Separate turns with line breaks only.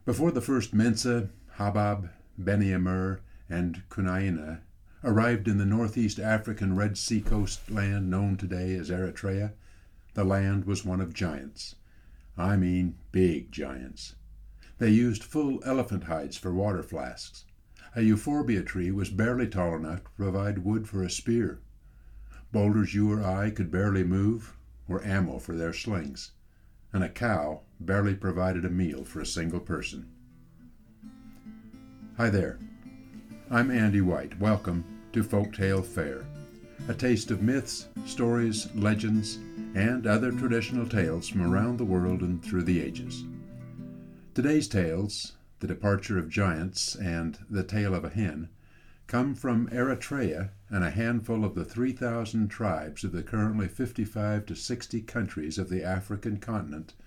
Before the first Mensa, Habab, Beni Amr, and Cunaina arrived in the northeast African Red Sea coast land known today as Eritrea, the land was one of giants. I mean big giants. They used full elephant hides for water flasks. A euphorbia tree was barely tall enough to provide wood for a spear. Boulders you or I could barely move were ammo for their slings, and a cow barely provided a meal for a single person. Hi there. I'm Andy White. Welcome to Folktale Fare, a taste of myths, stories, legends, and other traditional tales from around the world and through the ages. Today's tales, The Departure of Giants and The Tale of a Hen, come from Eritrea and a handful of the 3,000 tribes of the currently 55 to 60 countries of the African continent